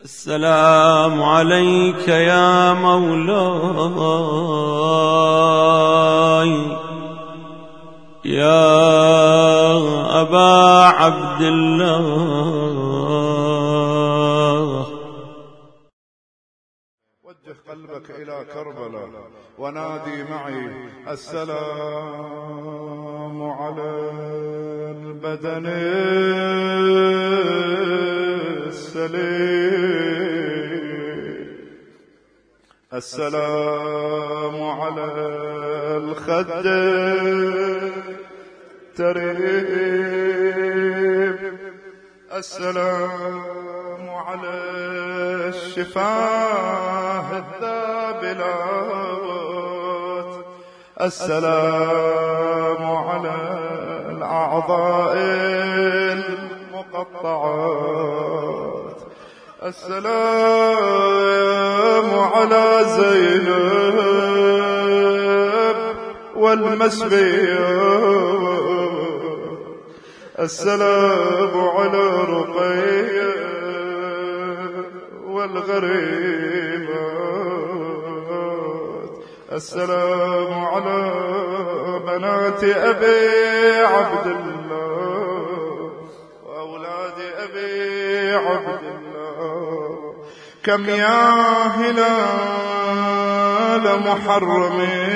السلام عليك يا مولاي يا أبا عبد الله. وجه قلبك إلى كربلاء ونادي معي السلام على البدن السليم، السلام على الخد التريب، السلام على الشفاه الذابلات، السلام على الأعضاء المقطعات، السلام على زينب والمسبيات، السلام على رقية والغريبات، السلام على بنات أبي عبد الله وأولاد أبي عبد الله. كم يا هلال محرم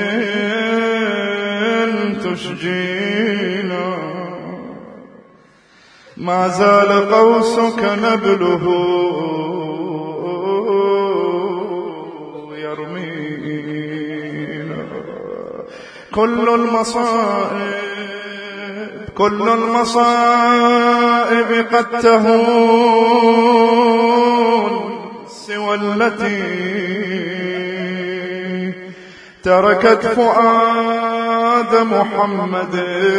تشجينا، ما زال قوسك نبله يرمينا. كل المصائب قد تهون سوى التي تركت فؤاد محمد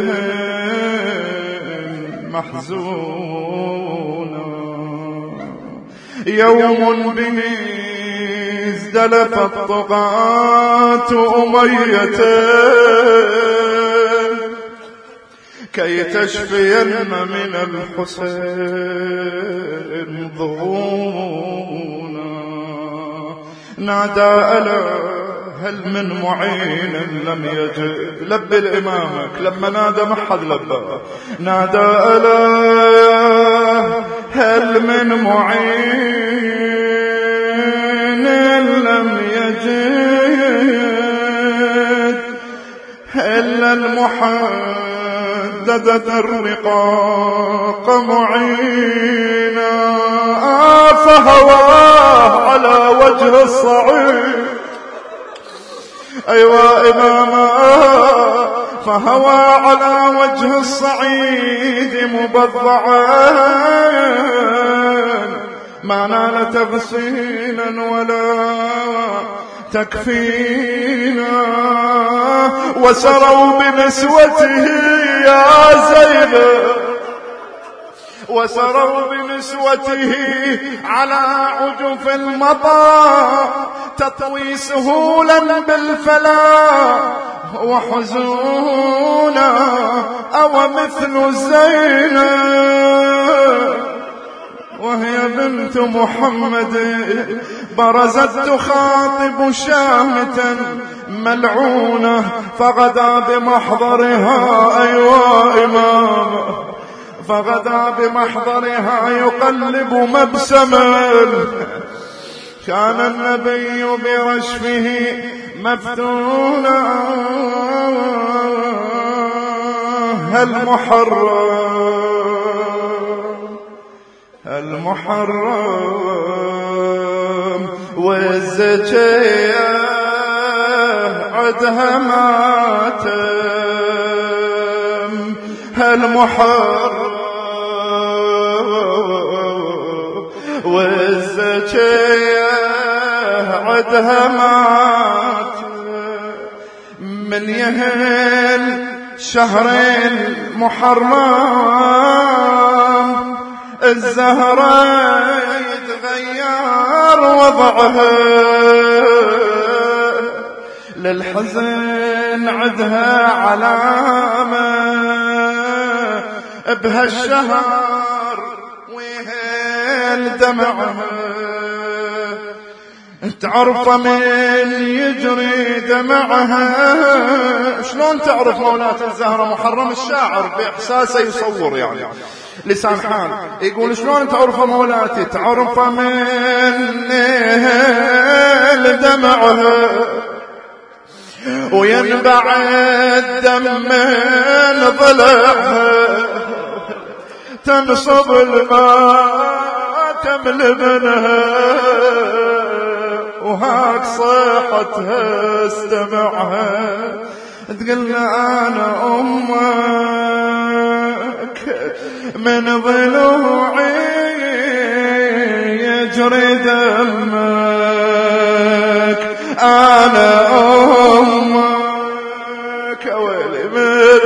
محزونا. يوم به ازدلفت طغاة أمية كي تشفين من الحسين ضغونا. نادى ألا هل من معين لم يجد، لب الإمامك لما نادى ما حد لبى. نادى ألا هل من معين لم يجد إلا المحددة الرقاق معينا. فهواه على وجه الصعيد، أيوا إماما، فهوى على وجه الصعيد مبضعا، ما نال تغسيلا ولا تكفينا. وسروا بنسوته يا زينب، وسروا بنسوته على عجف المطى تطوي سهولا بالفلا وحزونا. أو مثل زينب وهي بنت محمد برزت تخاطب شامة ملعونة، فغدا بمحضرها أيوا إمام، فغدا بمحضرها يقلب مبسما. كان النبي برشفه مفتونا. المحرم والزكية عدها ماتم. المحرم والزكية عدها ماتم. من يهل شهر المحرم الزهرة يتغير وضعها، للحزن عدها علامة بهالشهر ويهل دمعها. تعرف من يجري دمعها. شلون تعرف مولاة الزهرة؟ محرم الشاعر بإحساسه يصور يعني لسان حال، يقول شلون تعرف مولاتي؟ تعرف من دمعها وينبع الدم من ضلعها، تنصب الماء تملي منها وهاك صيحتها استمعها، تقول انا امك من ضلوعي يجري دمك، انا امك ويلي من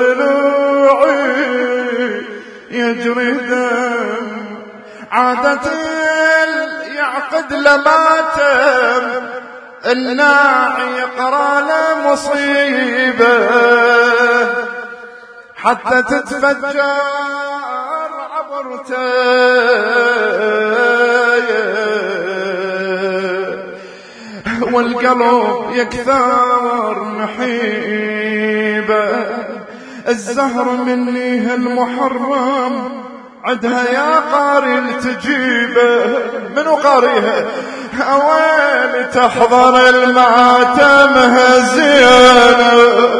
ضلوعي يجري دم. عادة يعقد لماتم الناعي يقرأ له مصيبة حتى تتفجر عبرته، والقلب يكثر نحيبه. الزهر مني هالمحرم عدها يا قاري تجيبه. منو قاريها؟ اويل تحضر الماتم هزيانه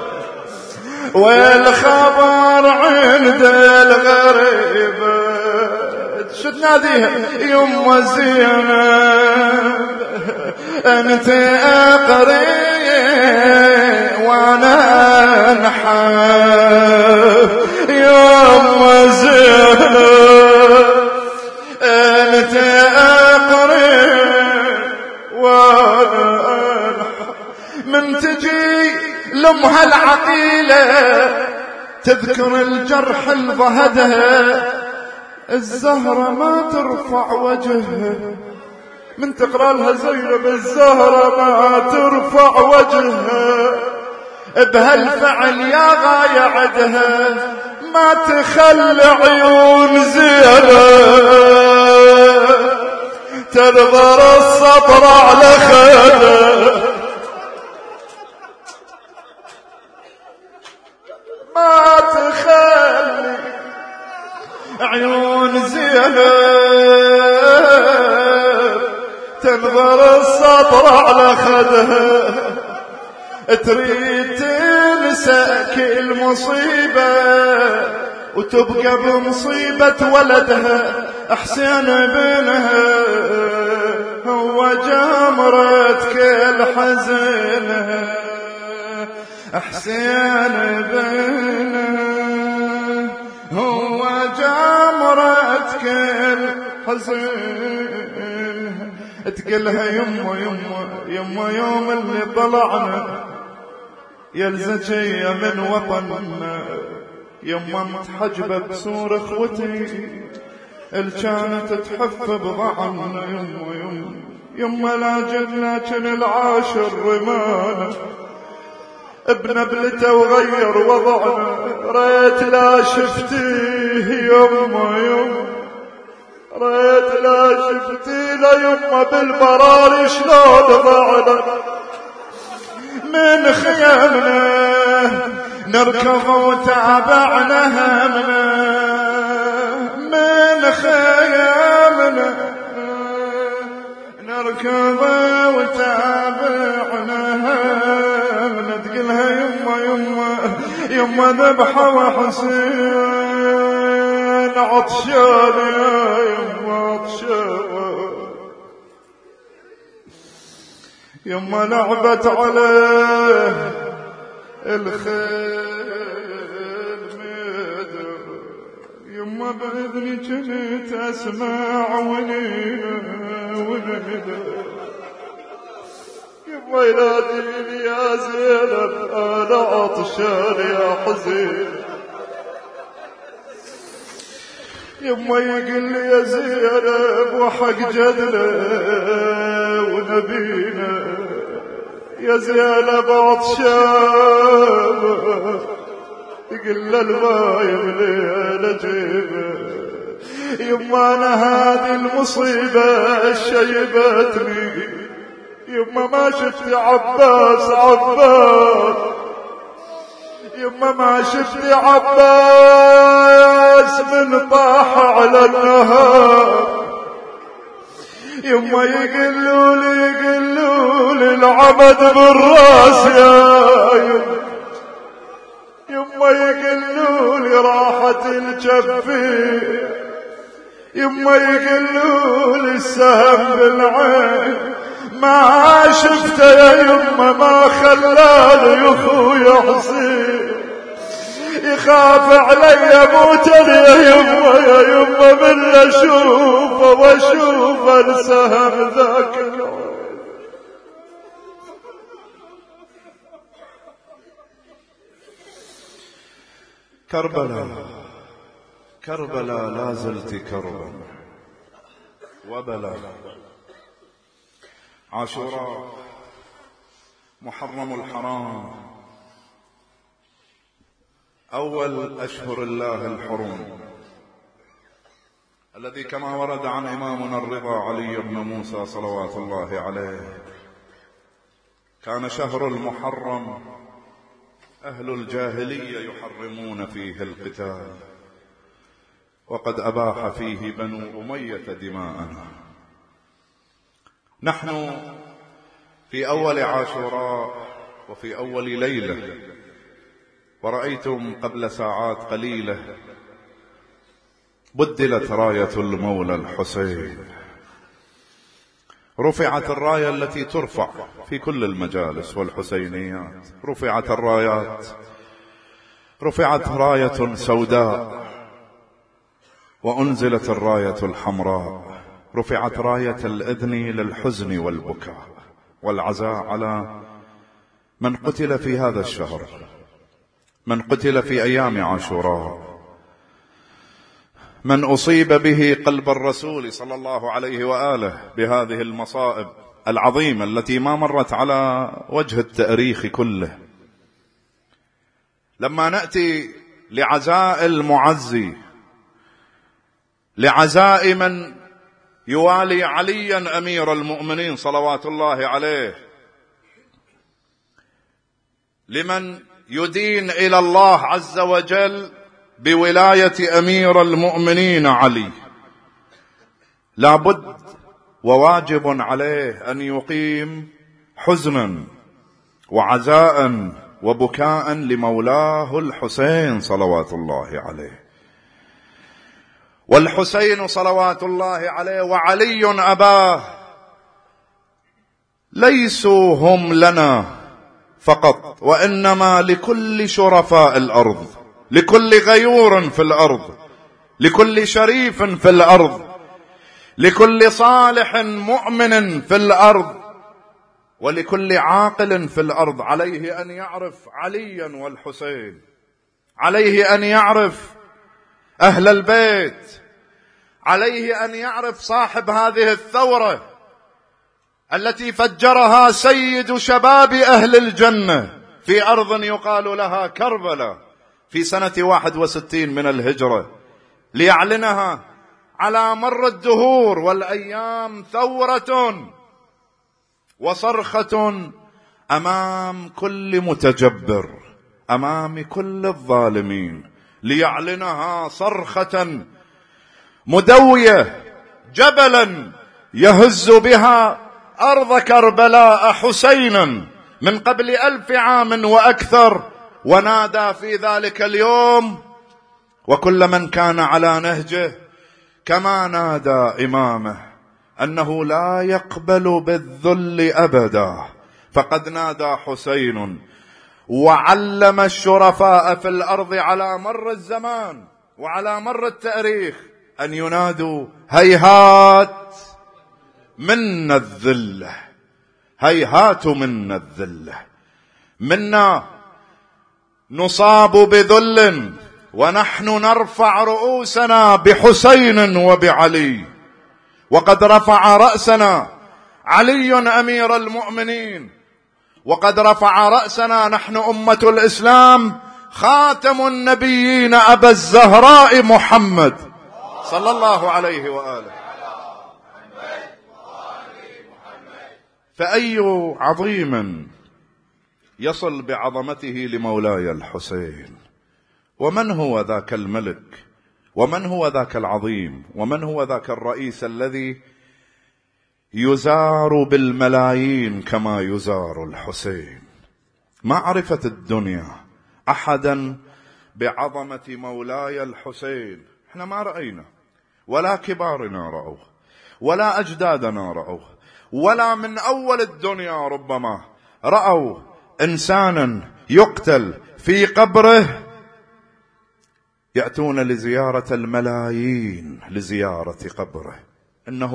والخبر عند الغريبه، شو تناديها؟ يما زينب انت اقري وانا انحب، يما زينب انت اقري وانا انحب. من تجي لامها العقيله تذكر الجرح الضهدها، الزهرة ما ترفع وجهها. من تقرأ لها زينب الزهرة ما ترفع وجهها، بهالفعل يا غاية عدها ما تخلي عيون زينب تنظر السطر على خدها، ما تخلي عيون زينب تنظر السطر على خدها، تريد تنسى كل مصيبة وتبقى بمصيبة ولدها. حسين بنها هو جمرة كل حزنها، حسين بنها هو جمرة كل حزنها. تقلها يما يما يما يوم اللي طلعنا يا الزكية من وطننا، يما متحجبة بسور اخوتي اللي كانت تحف بضعنا، يما يما يما لكن العاشر رمانا ابن ابلته وغير وضعنا، ريت لا شفتيه يما يما، ريت لا شفتي لا يما بالبراري شلون ضعنا. من خيامنا نركض وتابعنا همنا، من خيامنا نركض وتابعنا همنا. تقلها يما يما يما ذبحة وحسين عطشان يا يما عطشان، يما لعبت عليه الخيل مدر، يما بإذني كنت أسمع ونينا يما يناديني يا زينب أنا عطشان يا حزين، يما يقول لي يا زينب وحق جدنا ونبينا، يا زينب عطشان يقول له الماء يملي جيبه، يما أنا هذه المصيبة شيبتني، يما ما شفت عباس يما ما شفت عباس من طاح على النهار، يما يقلولي العمد بالراس يا يما يقلولي راحت الجفين، يما يقلولي السهم بالعين، ما شفته يا يما ما خلاني اخويا حسين يخاف علي موتر يا يما من اشوفه واشوف السهم ذاك العين. كربلاء لا زلت كربا وبلا. عاشوراء محرم الحرام، أول أشهر الله الحرم، الذي كما ورد عن إمامنا الرضا علي بن موسى صلوات الله عليه كان شهر المحرم أهل الجاهلية يحرمون فيه القتال، وقد أباح فيه بنو أمية دماءنا. نحن في أول عاشوراء وفي أول ليلة، ورأيتم قبل ساعات قليلة بدلت راية المولى الحسين، رفعت الراية التي ترفع في كل المجالس والحسينيات، رفعت راية سوداء، وأنزلت الراية الحمراء، رفعت راية الإذن للحزن والبكاء والعزاء على من قتل في هذا الشهر، من قتل في أيام عاشوراء، من أصيب به قلب الرسول صلى الله عليه وآله بهذه المصائب العظيمة التي ما مرت على وجه التاريخ كله. لما نأتي لعزاء المعزي، لعزاء من يوالي عليا أمير المؤمنين صلوات الله عليه، لمن يدين إلى الله عز وجل بولاية أمير المؤمنين علي، لابد وواجب عليه أن يقيم حزنا وعزاء وبكاء لمولاه الحسين صلوات الله عليه. والحسين صلوات الله عليه وعلي أباه ليسوا هم لنا فقط، وإنما لكل شرفاء الأرض، لكل غيور في الأرض، لكل شريف في الأرض، لكل صالح مؤمن في الأرض، ولكل عاقل في الأرض. عليه أن يعرف عليا والحسين، عليه أن يعرف أهل البيت، عليه أن يعرف صاحب هذه الثورة التي فجرها سيد شباب أهل الجنة في أرض يقال لها كربلاء في سنة 61 من الهجرة، ليعلنها على مر الدهور والأيام ثورة وصرخة أمام كل متجبر، أمام كل الظالمين، ليعلنها صرخة مدوية جبلا يهز بها أرض كربلاء حسينا من قبل 1000 عام وأكثر. ونادى في ذلك اليوم وكل من كان على نهجه، كما نادى إمامه أنه لا يقبل بالذل أبدا، فقد نادى حسين وعلم الشرفاء في الأرض على مر الزمان وعلى مر التاريخ أن ينادوا هيهات منا الذلة، هيهات منا الذلة، منا نصاب بذل ونحن نرفع رؤوسنا بحسين وبعلي، وقد رفع رأسنا علي أمير المؤمنين، وقد رفع رأسنا نحن أمة الإسلام خاتم النبيين أبا الزهراء محمد صلى الله عليه وآله. فأي عظيم يصل بعظمته لمولاي الحسين؟ ومن هو ذاك الملك؟ ومن هو ذاك العظيم؟ ومن هو ذاك الرئيس الذي يزار بالملايين كما يزار الحسين؟ ما عرفت الدنيا أحدا بعظمة مولاي الحسين. احنا ما رأينا، ولا كبارنا رأوه، ولا أجدادنا رأوه، ولا من أول الدنيا ربما رأوا إنسانا يقتل في قبره يأتون لزيارة الملايين لزيارة قبره. إنه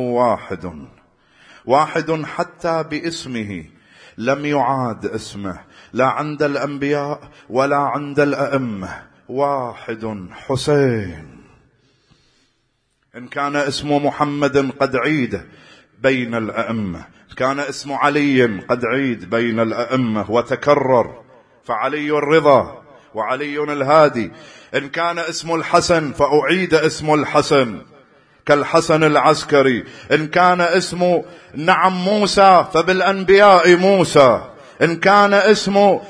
واحد حتى باسمه لم يعاد اسمه لا عند الأنبياء ولا عند الأئمة. واحد حسين. إن كان اسمه محمد قد عيد بين الأئمة، كان اسم علي قد عيد بين الأئمة وتكرر، فعلي الرضا وعلي الهادي. إن كان اسم الحسن فأعيد اسم الحسن كالحسن العسكري. إن كان اسم موسى فبالأنبياء موسى. إن كان اسم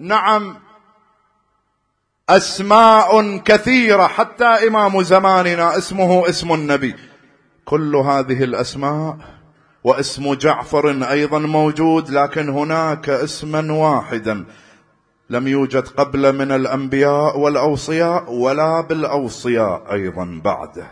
أسماء كثيرة، حتى إمام زماننا اسمه اسم النبي. كل هذه الأسماء، واسم جعفر أيضا موجود، لكن هناك اسما واحدا لم يوجد قبل من الأنبياء والأوصياء ولا بالأوصياء أيضا بعده.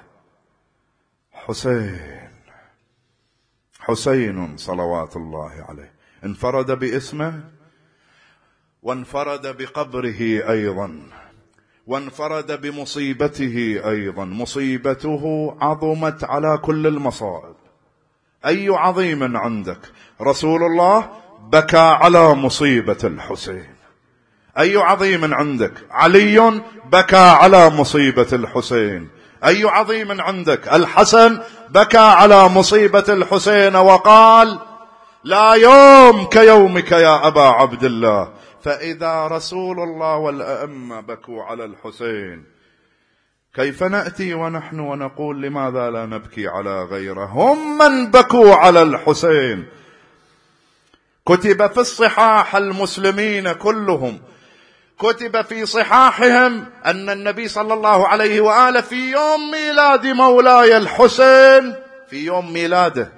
حسين صلوات الله عليه. انفرد باسمه وانفرد بقبره أيضا، وانفرد بمصيبته أيضا. مصيبته عظمت على كل المصائب. أي عظيم عندك؟ رسول الله بكى على مصيبة الحسين. أي عظيم عندك؟ علي بكى على مصيبة الحسين. أي عظيم عندك؟ الحسن بكى على مصيبة الحسين وقال: لا يوم كيومك يا أبا عبد الله. فإذا رسول الله والأئمة بكوا على الحسين، كيف نأتي ونحن ونقول لماذا لا نبكي على غيره؟ هم من بكوا على الحسين. كتب في الصحاح المسلمين كلهم، كتب في صحاحهم أن النبي صلى الله عليه وآله في يوم ميلاد مولاي الحسين، في يوم ميلاده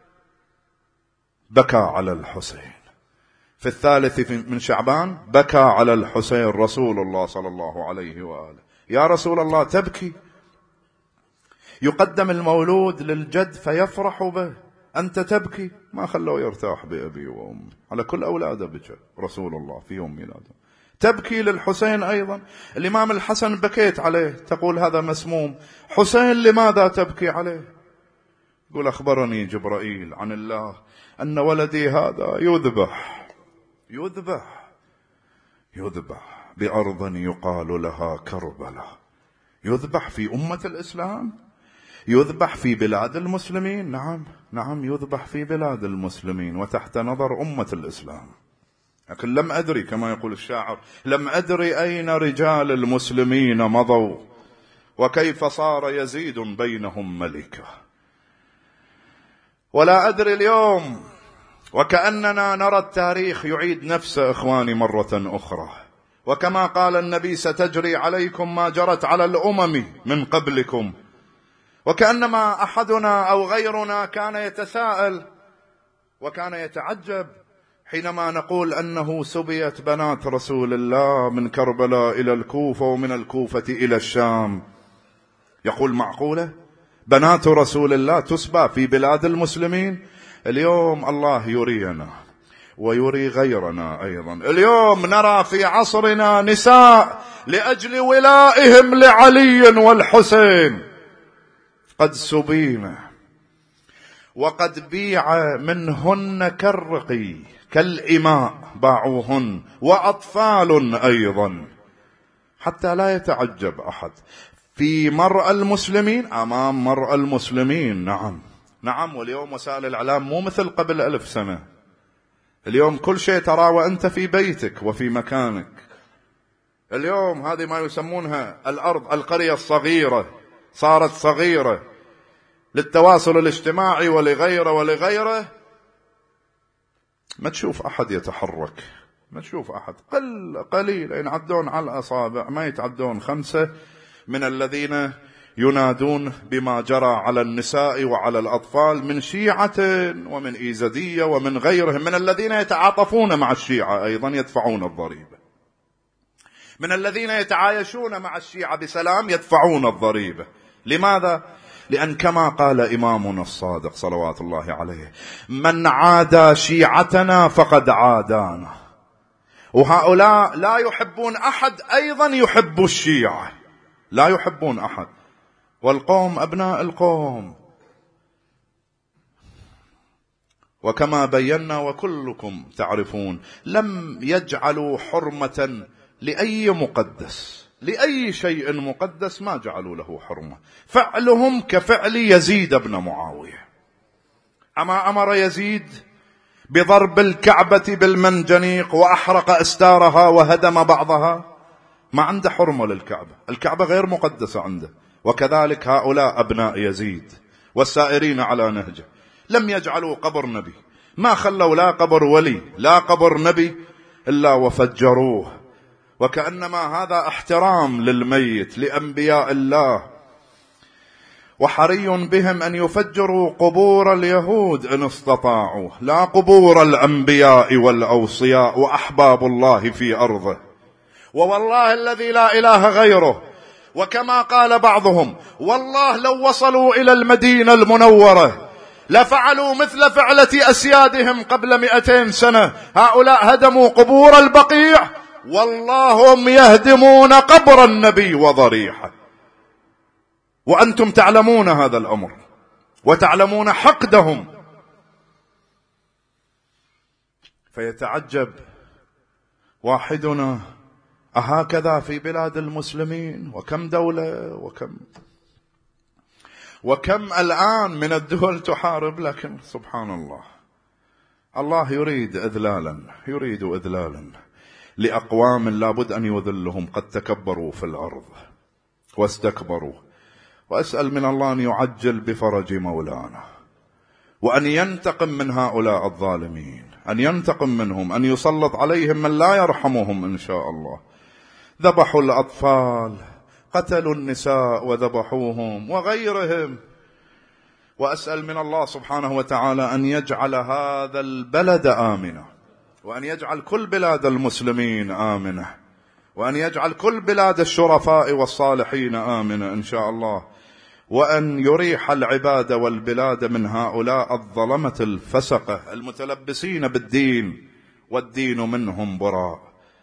بكى على الحسين. في 3 من شعبان بكى على الحسين رسول الله صلى الله عليه وآله. يا رسول الله تبكي؟ يقدم المولود للجد فيفرح به، أنت تبكي؟ ما خلوا يرتاح بأبي وأمي، على كل أولاده بكى رسول الله في يوم ميلاده. تبكي للحسين أيضا. الإمام الحسن بكيت عليه، تقول هذا مسموم. حسين لماذا تبكي عليه؟ يقول: أخبرني جبرائيل عن الله أن ولدي هذا يذبح بأرض يقال لها كربلاء. يذبح في أمة الإسلام، يذبح في بلاد المسلمين. نعم يذبح في بلاد المسلمين وتحت نظر أمة الإسلام. لكن لم أدري، كما يقول الشاعر، لم أدري أين رجال المسلمين مضوا وكيف صار يزيد بينهم ملكا. ولا أدري اليوم، وكأننا نرى التاريخ يعيد نفسه إخواني مرة أخرى. وكما قال النبي: ستجري عليكم ما جرت على الأمم من قبلكم. وكأنما أحدنا أو غيرنا كان يتساءل وكان يتعجب حينما نقول أنه سبيت بنات رسول الله من كربلاء إلى الكوفة ومن الكوفة إلى الشام. يقول: معقولة بنات رسول الله تسبى في بلاد المسلمين؟ اليوم الله يرينا ويري غيرنا أيضا. اليوم نرى في عصرنا نساء لأجل ولائهم لعلي والحسين قد سبين، وقد بيع منهن كالرقي كالإماء باعوهن، وأطفال أيضا، حتى لا يتعجب أحد. في مرأى المسلمين، أمام مرأى المسلمين. نعم. واليوم وسائل الإعلام مو مثل قبل 1000 سنة. اليوم كل شيء ترى وأنت في بيتك وفي مكانك. اليوم هذه ما يسمونها الأرض القرية الصغيرة، صارت صغيرة للتواصل الاجتماعي ولغيره ما تشوف أحد يتحرك، ما تشوف أحد، قليل ينعدون على الأصابع، ما يتعدون 5 من الذين ينادون بما جرى على النساء وعلى الأطفال من شيعة ومن إيزدية ومن غيرهم، من الذين يتعاطفون مع الشيعة أيضا يدفعون الضريبة، من الذين يتعايشون مع الشيعة بسلام يدفعون الضريبة. لماذا؟ لأن كما قال إمامنا الصادق صلوات الله عليه: من عادى شيعتنا فقد عادانا. وهؤلاء لا يحبون أحد أيضا يحب الشيعة، لا يحبون أحد، والقوم أبناء القوم. وكما بينا وكلكم تعرفون لم يجعلوا حرمة لأي مقدس، لأي شيء مقدس ما جعلوا له حرمة. فعلهم كفعل يزيد بن معاوية. أما أمر يزيد بضرب الكعبة بالمنجنيق وأحرق أستارها وهدم بعضها، ما عنده حرمة للكعبة، الكعبة غير مقدسة عنده. وكذلك هؤلاء أبناء يزيد والسائرين على نهجه لم يجعلوا قبر نبي، ما خلوا لا قبر ولي لا قبر نبي إلا وفجروه، وكأنما هذا احترام للميت لأنبياء الله. وحري بهم أن يفجروا قبور اليهود إن استطاعوا، لا قبور الأنبياء والأوصياء وأحباب الله في أرضه. ووالله الذي لا إله غيره، وكما قال بعضهم: والله لو وصلوا إلى المدينة المنورة لفعلوا مثل فعلة أسيادهم قبل 200 سنة. هؤلاء هدموا قبور البقيع، والله هم يهدمون قبر النبي وضريحه. وأنتم تعلمون هذا الأمر وتعلمون حقدهم. فيتعجب واحدنا: أهكذا في بلاد المسلمين؟ وكم دولة وكم الآن من الدول تحارب. لكن سبحان الله، الله يريد إذلالا لأقوام لابد أن يذلهم، قد تكبروا في الأرض واستكبروا. وأسأل من الله أن يعجل بفرج مولانا، وأن ينتقم من هؤلاء الظالمين، أن ينتقم منهم، أن يسلط عليهم من لا يرحمهم إن شاء الله. ذبحوا الأطفال، قتلوا النساء وذبحوهم وغيرهم. وأسأل من الله سبحانه وتعالى أن يجعل هذا البلد آمنا، وأن يجعل كل بلاد المسلمين آمنة، وأن يجعل كل بلاد الشرفاء والصالحين آمنة إن شاء الله، وأن يريح العباد والبلاد من هؤلاء الظلمة الفسقة المتلبسين بالدين والدين منهم براء.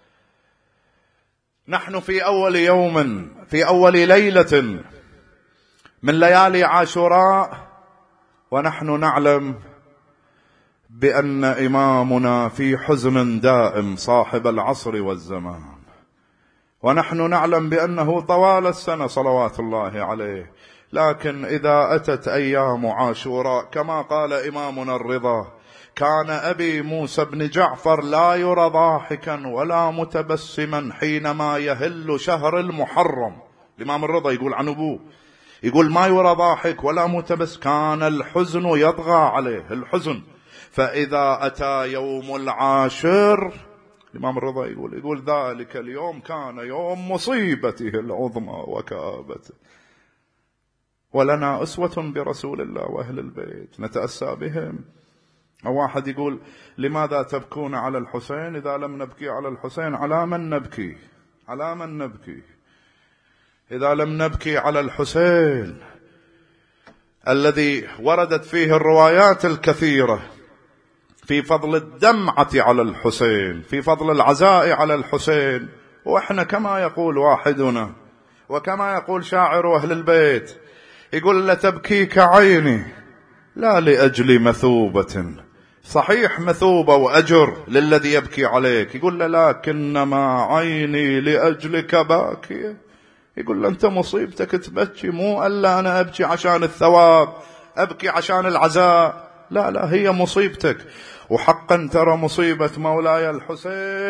نحن في أول ليلة من ليالي عاشوراء، ونحن نعلم بأن إمامنا في حزن دائم صاحب العصر والزمان، ونحن نعلم بأنه طوال السنة صلوات الله عليه. لكن إذا أتت أيام عاشوراء كما قال إمامنا الرضا: كان أبي موسى بن جعفر لا يرى ضاحكا ولا متبسما حينما يهل شهر المحرم. الإمام الرضا يقول عن أبوه، يقول ما يرى ضاحك ولا متبسم، كان الحزن يطغى عليه، الحزن. فإذا أتى يوم العاشر، الإمام الرضا يقول ذلك اليوم كان يوم مصيبته العظمى وكآبته. ولنا أسوة برسول الله وأهل البيت نتأسى بهم. واحد يقول: لماذا تبكون على الحسين إذا لم نبكي على الحسين؟ على من نبكي؟ على من نبكي إذا لم نبكي على الحسين الذي وردت فيه الروايات الكثيرة في فضل الدمعة على الحسين، في فضل العزاء على الحسين. وإحنا كما يقول واحدنا وكما يقول شاعر أهل البيت، يقول: لتبكيك عيني لا لأجل مثوبة. صحيح مثوبة وأجر للذي يبكي عليك، يقول: لكنما عيني لأجلك باكية. يقول: أنت مصيبتك تبكي، مو ألا أنا أبكي عشان الثواب، أبكي عشان العزاء، لا هي مصيبتك. وحقا ترى مصيبة مولاي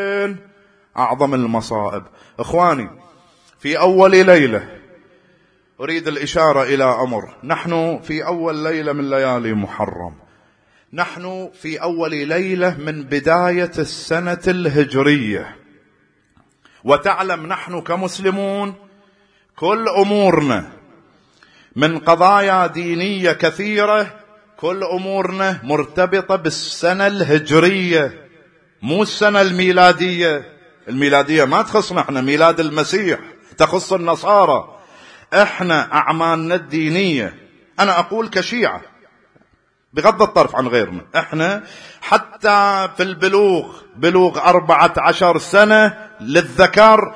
الحسين أعظم المصائب. إخواني، في أول ليلة أريد الإشارة إلى أمر. نحن في أول ليلة من ليالي محرم، نحن في أول ليلة من بداية السنة الهجرية، وتعلم نحن كمسلمون كل أمورنا من قضايا دينية كثيرة، كل أمورنا مرتبطة بالسنة الهجرية، مو السنة الميلادية. الميلادية ما تخصنا احنا، ميلاد المسيح تخص النصارى. احنا أعمالنا الدينية، أنا أقول كشيعة بغض الطرف عن غيرنا، احنا حتى في البلوغ، بلوغ 14 سنة للذكر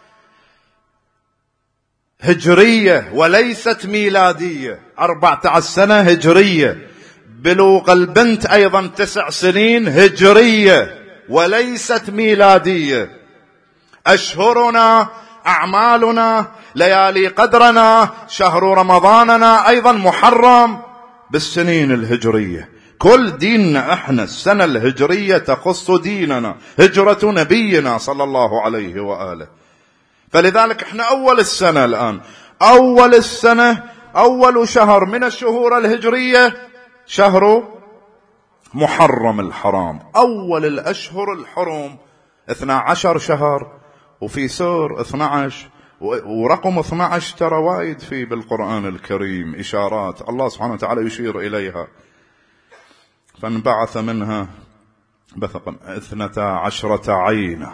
هجرية وليست ميلادية، 14 سنة هجرية. بلوغ البنت أيضا 9 سنين هجرية وليست ميلادية. أشهرنا، أعمالنا، ليالي قدرنا، شهر رمضاننا أيضا محرم بالسنين الهجرية. كل ديننا احنا السنة الهجرية تخص ديننا، هجرة نبينا صلى الله عليه وآله. فلذلك احنا أول السنة الآن، أول السنة، أول شهر من الشهور الهجرية شهر محرم الحرام، أول الأشهر الحرم. 12 شهر، وفي سور 12، ورقم 12 ترى وايد في بالقرآن الكريم إشارات الله سبحانه وتعالى يشير إليها. فانبعث منها بثقا 12 عينا.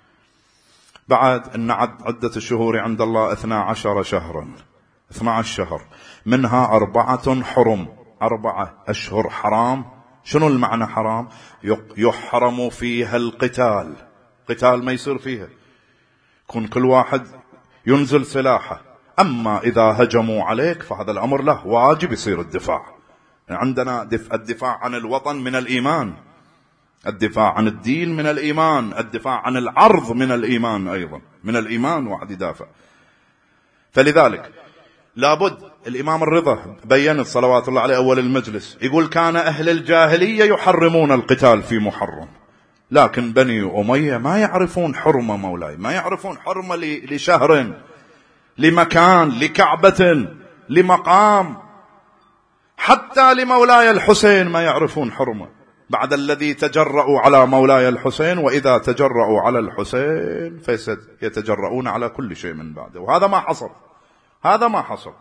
بعد أن عدة الشهور عند الله 12 شهرا، 12 شهر، منها 4 حرم، 4 أشهر حرام. شنو المعنى حرام؟ يحرم فيها القتال، قتال ما يصير فيها، يكون كل واحد ينزل سلاحه. أما إذا هجموا عليك فهذا الأمر له واجب يصير الدفاع. عندنا الدفاع عن الوطن من الإيمان، الدفاع عن الدين من الإيمان، الدفاع عن العرض من الإيمان، أيضا من الإيمان واحد يدافع. فلذلك لابد، الإمام الرضا بيّن صلوات الله عليه أول المجلس، يقول كان أهل الجاهلية يحرمون القتال في محرم، لكن بني أمية ما يعرفون حرمة مولاي، ما يعرفون حرمة لشهر، لمكان، لكعبة، لمقام، حتى لمولاي الحسين ما يعرفون حرمة بعد الذي تجرؤوا على مولاي الحسين. وإذا تجرؤوا على الحسين فيتجرؤون على كل شيء من بعده، وهذا ما حصل، هذا ما حصل.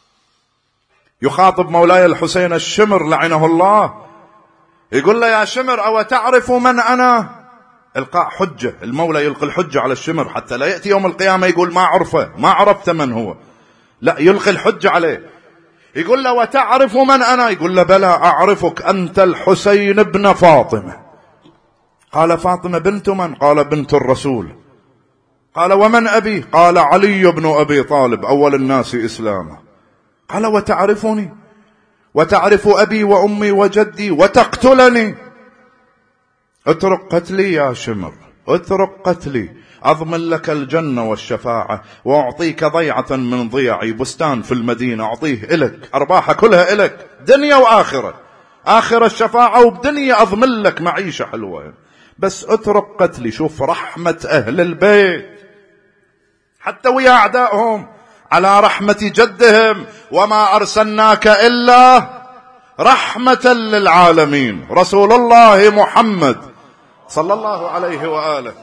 يخاطب مولاي الحسين الشمر لعنه الله، يقول له يا شمر أو تعرف من أنا؟ إلقاء حجة، المولى يلقي الحجة على الشمر حتى لا يأتي يوم القيامة يقول ما عرفه، ما عرفت من هو، لا، يلقي الحجة عليه. يقول له وتعرف من أنا؟ يقول له بلى أعرفك، أنت الحسين ابن فاطمة. قال فاطمة بنت من؟ قال بنت الرسول. قال ومن أبي؟ قال علي بن أبي طالب أول الناس إسلاما. قال وتعرفني؟ وتعرف أبي وأمي وجدي وتقتلني؟ اترك قتلي يا شمر، اترك قتلي، أضمن لك الجنة والشفاعة، وأعطيك ضيعة من ضيعي، بستان في المدينة أعطيه إلك، أرباحها كلها إلك، دنيا وآخرة، آخرة الشفاعة وبدنيا أضمن لك معيشة حلوة، بس اترك قتلي. شوف رحمة أهل البيت حتى ويا أعدائهم، على رحمة جدهم، وما أرسلناك إلا رحمة للعالمين، رسول الله محمد صلى الله عليه وآله.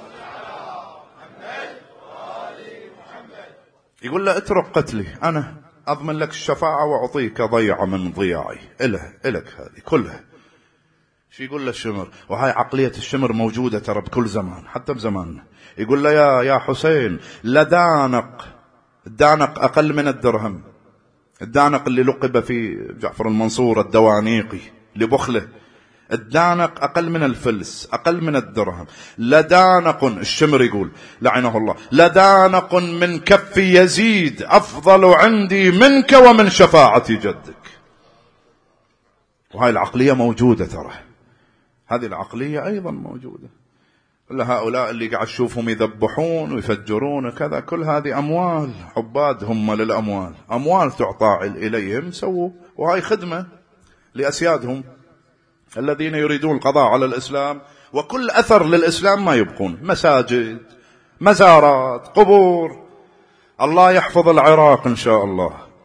يقول له اترك قتلي، أنا أضمن لك الشفاعة وأعطيك ضيعة من ضياعي، إلك هذه كلها. شو يقول له الشمر؟ وهاي عقلية الشمر موجودة ترى بكل زمان، حتى بزماننا. يقول له يا حسين، لدانق، الدانق أقل من الدرهم، الدانق اللي لقب في جعفر المنصور الدوانيقي لبخله، الدانق أقل من الفلس، أقل من الدرهم. لدانق، الشمر يقول لعنه الله، لدانق من كف يزيد أفضل عندي منك ومن شفاعة جدك. وهاي العقلية موجودة ترى، هذه العقلية أيضا موجودة. هؤلاء اللي قاعد تشوفهم يذبحون ويفجرون وكذا، كل هذه أموال، عباد هم للأموال، أموال تعطى إليهم سووا، وهاي خدمة لأسيادهم الذين يريدون القضاء على الإسلام، وكل أثر للإسلام ما يبقون، مساجد، مزارات، قبور. الله يحفظ العراق إن شاء الله،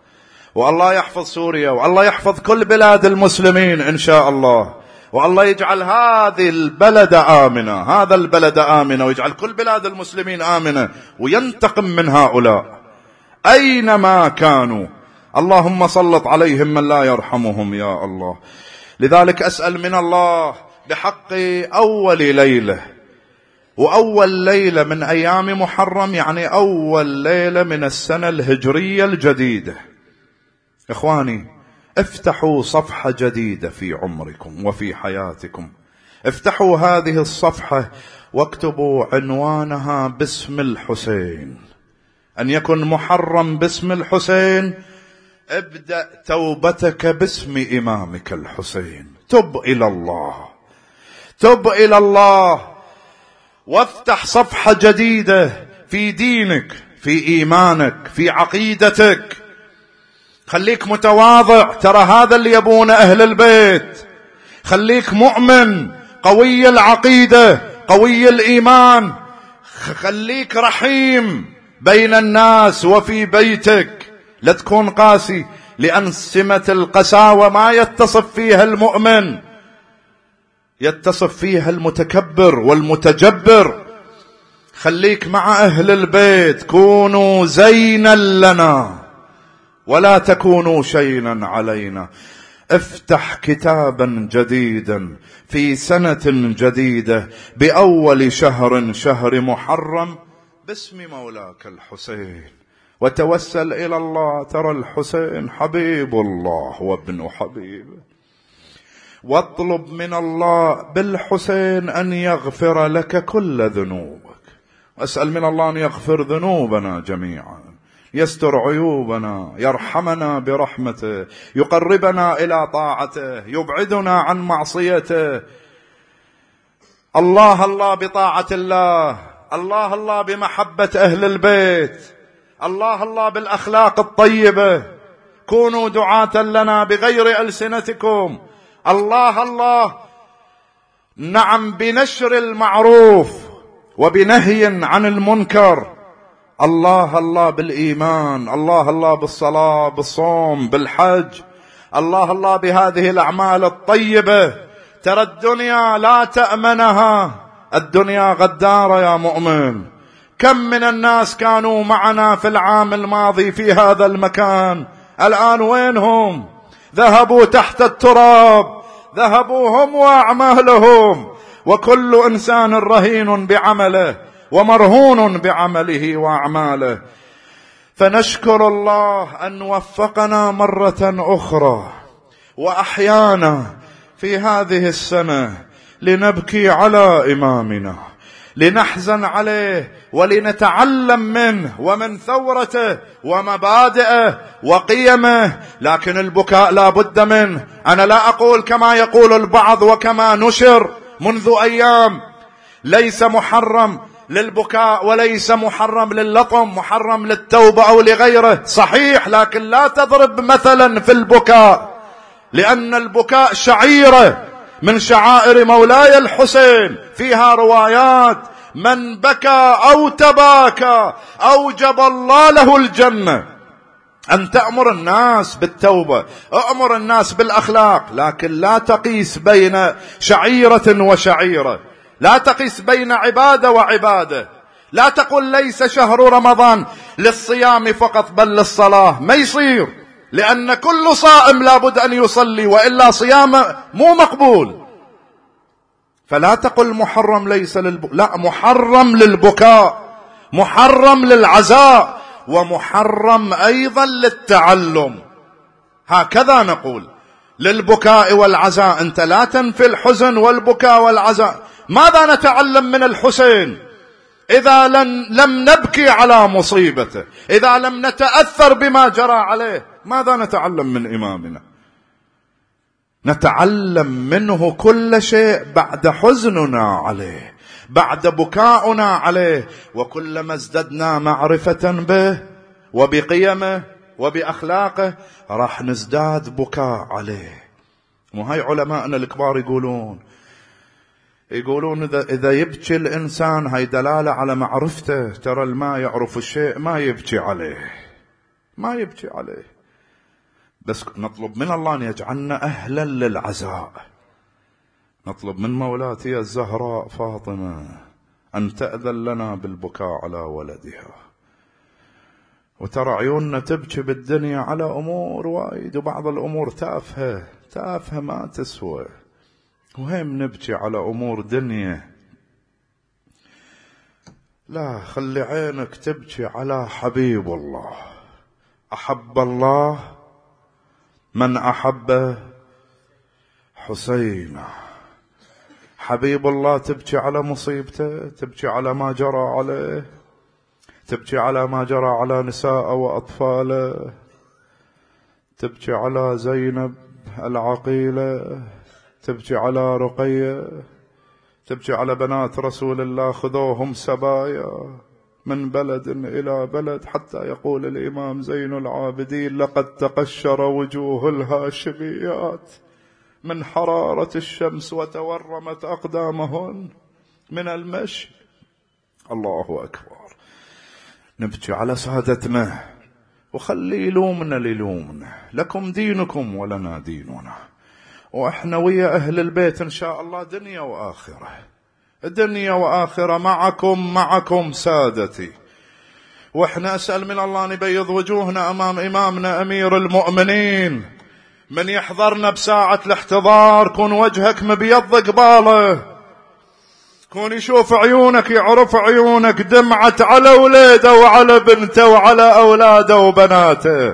والله يحفظ سوريا، والله يحفظ كل بلاد المسلمين إن شاء الله، والله يجعل هذه البلد آمنة، هذا البلد آمنة، ويجعل كل بلاد المسلمين آمنة، وينتقم من هؤلاء أينما كانوا. اللهم سلط عليهم من لا يرحمهم يا الله. لذلك أسأل من الله بحق أول ليلة، وأول ليلة من أيام محرم يعني أول ليلة من السنة الهجرية الجديدة. إخواني، افتحوا صفحة جديدة في عمركم وفي حياتكم. افتحوا هذه الصفحة واكتبوا عنوانها باسم الحسين، أن يكن محرم باسم الحسين. ابدأ توبتك باسم إمامك الحسين. تب إلى الله، تب إلى الله، وافتح صفحة جديدة في دينك، في إيمانك، في عقيدتك. خليك متواضع، ترى هذا اللي يبونه أهل البيت. خليك مؤمن، قوي العقيدة، قوي الإيمان. خليك رحيم بين الناس وفي بيتك، لا تكون قاسي، لأن سمة القساوة ما يتصف فيها المؤمن، يتصف فيها المتكبر والمتجبر. خليك مع أهل البيت، كونوا زينا لنا ولا تكونوا شينا علينا. افتح كتابا جديدا في سنة جديدة بأول شهر، شهر محرم، باسم مولاك الحسين، وتوسل إلى الله. ترى الحسين حبيب الله وابن حبيبه، واطلب من الله بالحسين أن يغفر لك كل ذنوبك. وأسأل من الله أن يغفر ذنوبنا جميعا، يستر عيوبنا، يرحمنا برحمته، يقربنا إلى طاعته، يبعدنا عن معصيته. الله الله بطاعة الله، الله الله بمحبة أهل البيت، الله الله بالأخلاق الطيبة. كونوا دعاة لنا بغير ألسنتكم. الله الله نعم بنشر المعروف وبنهي عن المنكر. الله الله بالإيمان، الله الله بالصلاة، بالصوم، بالحج، الله الله بهذه الأعمال الطيبة. ترى الدنيا لا تأمنها، الدنيا غدارة يا مؤمن. كم من الناس كانوا معنا في العام الماضي في هذا المكان، الآن وينهم؟ ذهبوا تحت التراب، ذهبوا هم وأعمالهم. وكل إنسان رهين بعمله ومرهون بعمله وأعماله. فنشكر الله أن وفقنا مرة أخرى وأحيانا في هذه السنة لنبكي على إمامنا، لنحزن عليه ولنتعلم منه ومن ثورته ومبادئه وقيمه. لكن البكاء لا بد منه. أنا لا أقول كما يقول البعض وكما نشر منذ أيام، ليس محرم للبكاء وليس محرم للطم، محرم للتوبة أو لغيره، صحيح، لكن لا تضرب مثلا في البكاء، لأن البكاء شعيرة من شعائر مولاي الحسين، فيها روايات: من بكى أو تباكى أوجب الله له الجنة. أن تأمر الناس بالتوبة، أمر الناس بالأخلاق، لكن لا تقيس بين شعيرة وشعيرة، لا تقيس بين عبادة وعبادة. لا تقل ليس شهر رمضان للصيام فقط بل للصلاة، ما يصير، لأن كل صائم لابد أن يصلي، وإلا صيامه مو مقبول. فلا تقل محرم ليس لا، محرم للبكاء، محرم للعزاء، ومحرم أيضا للتعلم. هكذا نقول للبكاء والعزاء. أنت لا تنفي الحزن والبكاء والعزاء. ماذا نتعلم من الحسين إذا لم نبكي على مصيبته، إذا لم نتأثر بما جرى عليه؟ ماذا نتعلم من إمامنا؟ نتعلم منه كل شيء بعد حزننا عليه، بعد بكاؤنا عليه. وكلما ازددنا معرفة به وبقيمه وبأخلاقه راح نزداد بكاء عليه. وهي علماءنا الكبار يقولون إذا يبكي الإنسان هاي دلالة على معرفته. ترى ما يعرف الشيء ما يبكي عليه، ما يبكي عليه. بس نطلب من الله أن يجعلنا أهلا للعزاء. نطلب من مولاتي الزهراء فاطمة أن تأذن لنا بالبكاء على ولدها. وترى عيوننا تبكي بالدنيا على أمور وايد، وبعض الأمور تافهة ما تسوى، وهم نبكي على أمور دنيا. لا، خلي عينك تبكي على حبيب الله. أحب الله من أحب حسين. حبيب الله تبكي على مصيبته، تبكي على ما جرى عليه، تبكي على ما جرى على نساء وأطفاله، تبكي على زينب العقيلة، تبكي على رقية، تبكي على بنات رسول الله خذوهم سبايا من بلد إلى بلد، حتى يقول الإمام زين العابدين: لقد تقشر وجوه الهاشميات من حرارة الشمس وتورمت أقدامهن من المشي. الله أكبر. نبكي على سادتنا، وخلي يلومنا لكم دينكم ولنا ديننا. وإحنا ويا أهل البيت إن شاء الله دنيا وآخرة، دنيا وآخرة معكم سادتي. وإحنا أسأل من الله أن يبيض وجوهنا أمام إمامنا أمير المؤمنين. من يحضرنا بساعة الاحتضار كون وجهك مبيض قباله، كون يشوف عيونك يعرف عيونك دمعت على ولاده وعلى بنته وعلى أولاده وبناته،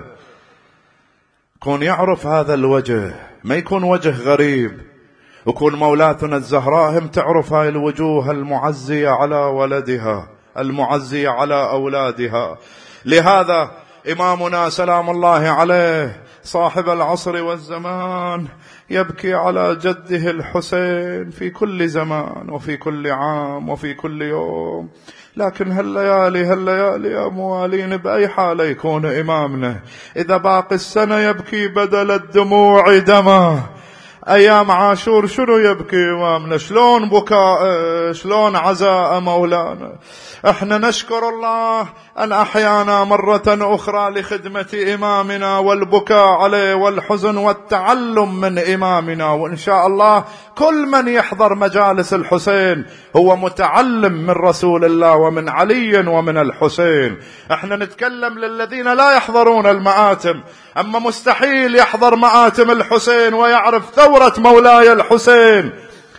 كون يعرف هذا الوجه، ما يكون وجه غريب. وكون مولاتنا الزهراء هم تعرف هاي الوجوه المعزية على ولدها، المعزية على أولادها. لهذا إمامنا سلام الله عليه صاحب العصر والزمان يبكي على جده الحسين في كل زمان وفي كل عام وفي كل يوم. لكن هالليالي يا موالين بأي حالة يكون إمامنا؟ إذا باقي السنة يبكي بدل الدموع دما، أيام عاشور شنو يبكي إمامنا؟ شلون بكاء، شلون عزاء مولانا. احنا نشكر الله أن أحيانا مرة أخرى لخدمة إمامنا والبكاء عليه والحزن والتعلم من إمامنا. وإن شاء الله كل من يحضر مجالس الحسين هو متعلم من رسول الله ومن علي ومن الحسين. احنا نتكلم للذين لا يحضرون المآتم، أما مستحيل يحضر مآتم الحسين ويعرف ثورة مولاي الحسين.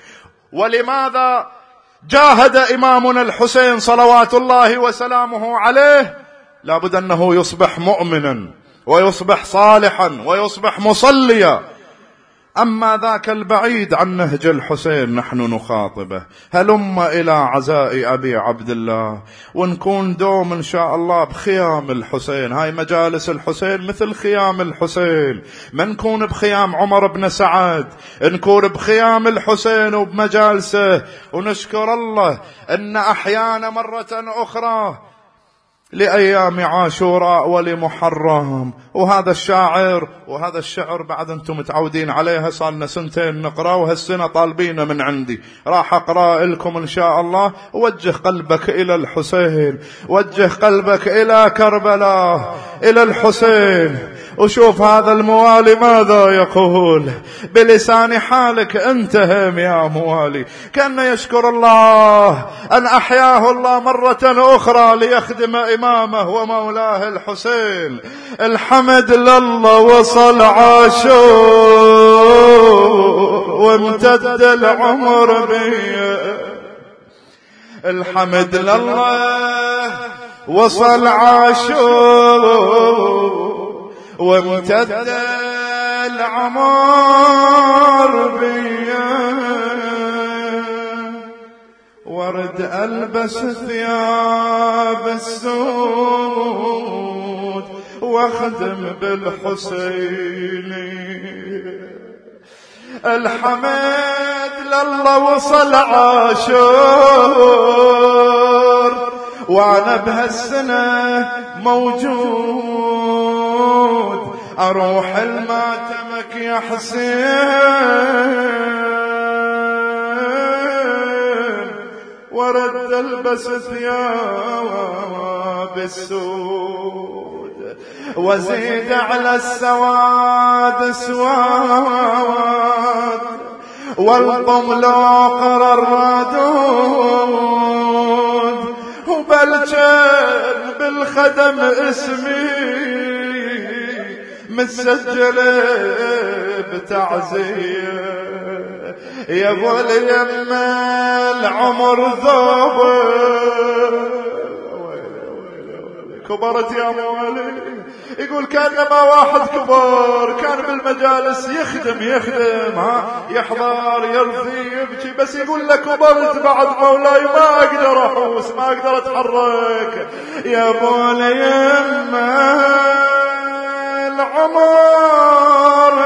ولماذا جاهد إمامنا الحسين صلوات الله وسلامه عليه؟ لابد أنه يصبح مؤمنا ويصبح صالحا ويصبح مصليا. أما ذاك البعيد عن نهج الحسين نحن نخاطبه: هلم إلى عزاء أبي عبد الله، ونكون دوم إن شاء الله بخيام الحسين. هاي مجالس الحسين مثل خيام الحسين، ما نكون بخيام عمر بن سعد، نكون بخيام الحسين وبمجالسه. ونشكر الله أن أحيانا مرة أخرى لأيام عاشوراء ولمحرم. وهذا الشاعر وهذا الشعر بعد أنتم متعودين عليها، صار لنا سنتين نقرأ، وهالسنة طالبين من عندي، راح أقرأ لكم إن شاء الله. وجه قلبك إلى الحسين، وجه قلبك إلى كربلاء، إلى الحسين، وشوف هذا الموالي ماذا يقول بلسان حالك انتهم يا موالي. كان يشكر الله أن أحياه الله مرة أخرى ليخدم إمامه ومولاه الحسين. الحمد لله وصل عاشور وامتد العمر بي. الحمد لله وصل عاشور وامتد العمر بي. ورد ألبس ثياب السود واخدم بالحسين. الحمد لله وصل عاشور وانا بهالسنة موجود، اروح الماتمك يا حسين. ورد البس ثياب السود وزيد على السواد سواد والقم لو قرر رادود وبلجن بالخدم اسمي متسجل بتعزية يا ابو اليم العمر ذوب كبرت يا موالي. يقول كان ما واحد كبار كان بالمجالس يخدم يحضر يرثي يبكي بس يقول لك كبرت بعد مولاي ما اقدر احوس ما اقدر اتحرك يا ابو اليم العمر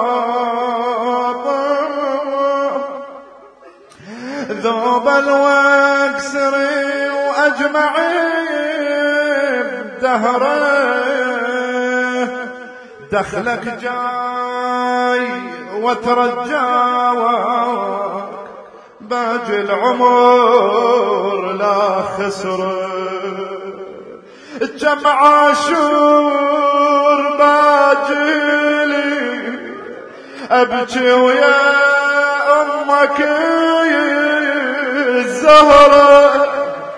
ذوب الوكسري واجمعي بدهره دخلك جاي وترجاوك باجي العمر لا خسره الجمع عاشور باجلي ابكي ويا امك الزهره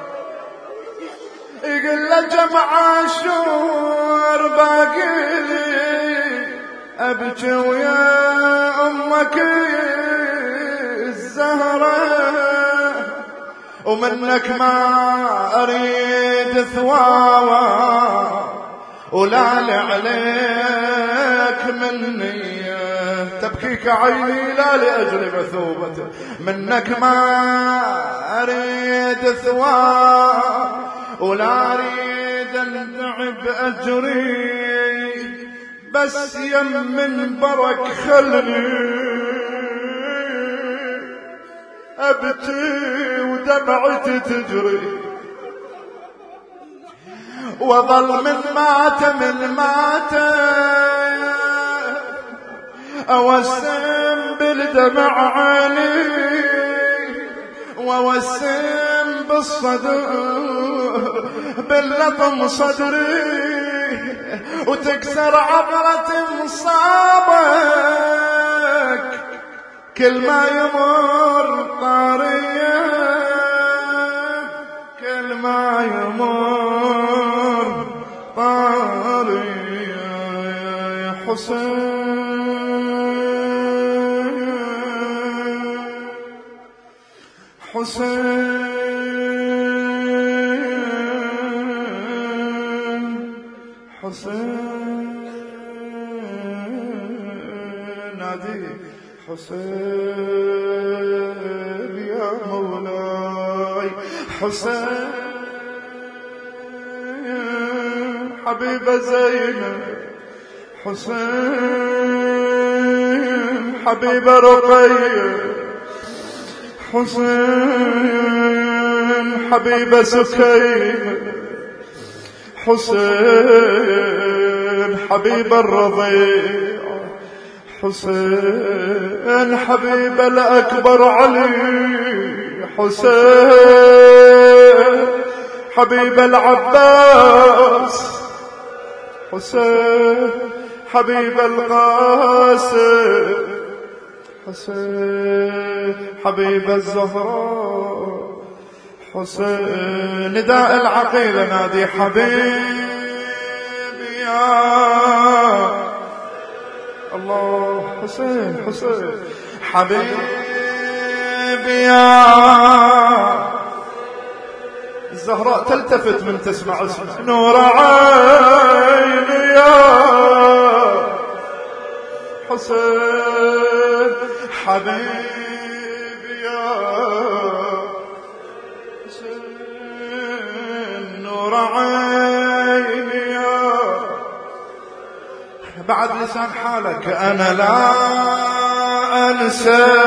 يقول له جمع عاشور باقيلي ابكي ويا امك الزهره ومنك ما اريد ثواوى ولا عليك مني تبكيك عيني لا لاجل مثوبته منك ما اريد ثواوى ولا اريد ان تعب اجري بس يم من برك خلني ابكي ودمعتي تجري وظل من مات اوسم بالدمع عيني ووسم بالصدر باللطم صدري وتكسر عبرة مصابك كل ما يمر طارية كل ما يمر طارية يا حسين نادي حسين يا مولاي حسين حبيب زينب حسين حبيب رقية حسين حبيب سكينة حسين حبيب الرضيع حسين حبيب الأكبر علي حسين حبيب العباس حسين حبيب القاسم حسين حبيب الزهراء حسين نداء العقيلة نادي حبيب يا الله حسين حبيب يا الزهراء تلتفت من تسمع اسمه نور عيني يا حسين حبيب يا حسين نور عيني يا بعد لسان حالك أنا لا أنسى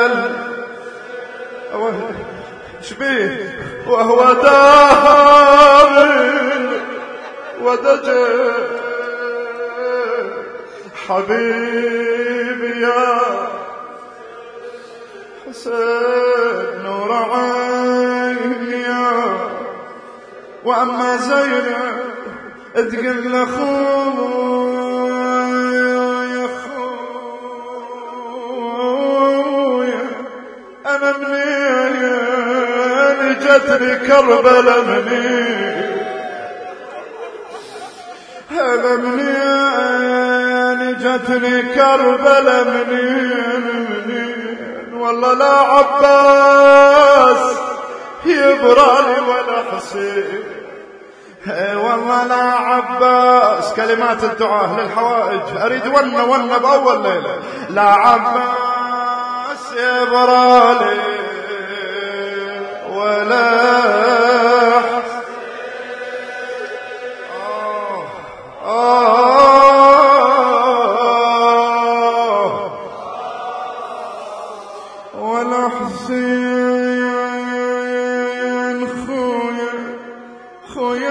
شبيه وهو دار ودجى حبيبي يا حسين نور عيني يا وأما زينب تقول له خويا أنا منين جتني كربلاء منين أنا منين جتني كربلاء منين والله لا عباس يبرالي ولا حسين والله لا عباس. كلمات الدعاء للحوائج أريد ون بأول ليلة. لا عباس يبرالي ولا ولا حسين خويا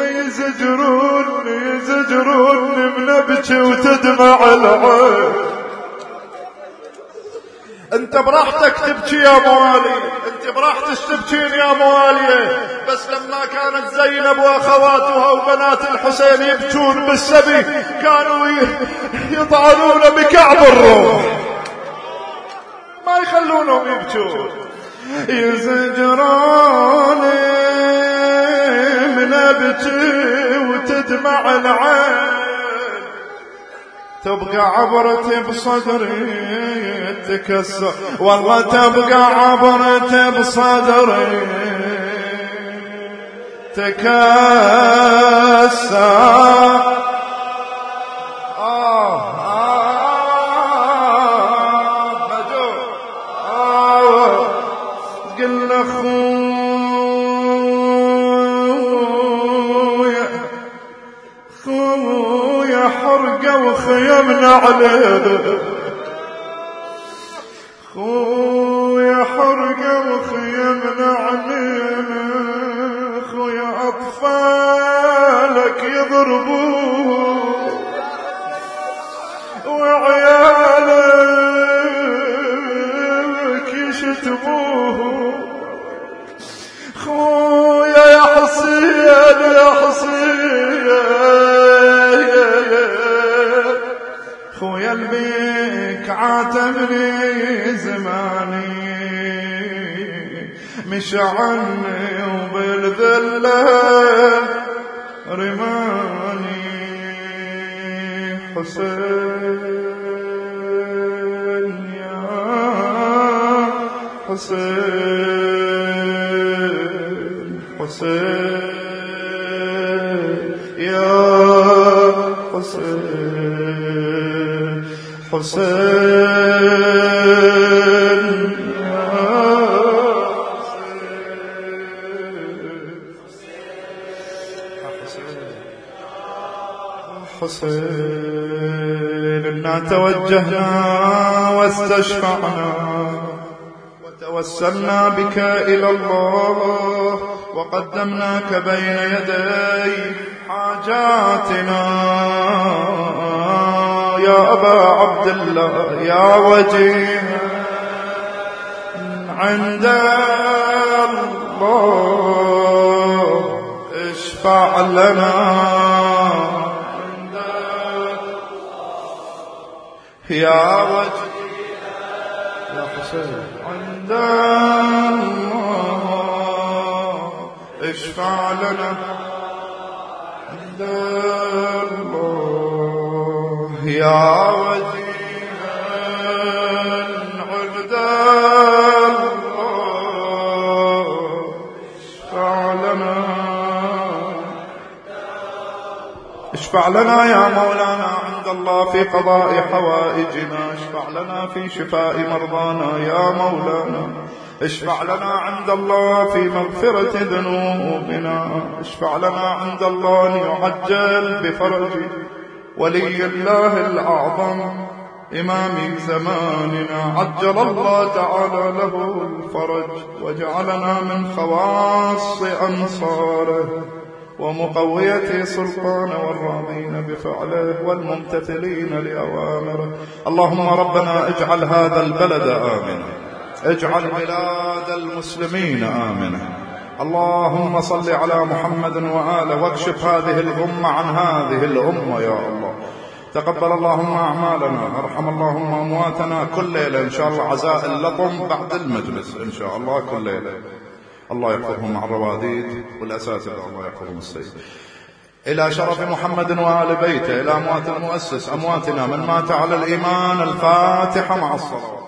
يزجروني من ابكي وتدمع العين. انت براحتك تبكي يا موالي، انت براحتك تبكين يا موالية، بس لما كانت زينب واخواتها وبنات الحسين يبكون بالسبي كانوا يطعنون بكعب الروح ما يخلونهم يبكون. يزجروني من ابكي وتدمع العين، تبقى عبرتي بصدري تكسر والله تبقى عبرتي بصدري تكسر. قل خويا حرقة وخيمنا علينا، خويا حرقة وخيمنا علينا، خويا أطفالك يضربون وعيالك يشتموه. خويا يا حسين يا حسين خويا البيك عاتبني زماني مش عني وبالذلة رماني. حسين يا حسين حسين يا حسين حسين يا حسين. إنا توجهنا واستشفعنا وتوسلنا بك إلى الله وقدمناك بين يدي حاجاتنا يا أبا عبد الله يا وجيه عند الله اشفع لنا يا وجيه يا حسين عند الله اشفع لنا عند الله يا وجيها عند الله اشفع لنا اشفع لنا يا مولانا عند الله في قضاء حوائجنا، اشفع لنا في شفاء مرضانا يا مولانا، اشفع لنا عند الله في مغفرة ذنوبنا، اشفع لنا عند الله أن يعجل بفرج ولي الله الأعظم إمام زماننا عجل الله تعالى له الفرج وجعلنا من خواص أنصاره ومقوية سلطانه والراضين بفعله والممتثلين لأوامره. اللهم ربنا اجعل هذا البلد آمنا، اجعل بلاد المسلمين آمنة، اللهم صل على محمد وآله واكشف هذه الغمة عن هذه الأمة يا الله. تقبل اللهم أعمالنا، ارحم اللهم أمواتنا. كل ليلة إن شاء الله عزاء اللطم بعد المجلس إن شاء الله كل ليلة. الله يحفظهم مع الرواديد والأساتذة، الله يحفظهم السيد. إلى شرف محمد وآل بيته، إلى أموات المؤسس، أمواتنا من مات على الإيمان، الفاتحة مع الصلاة.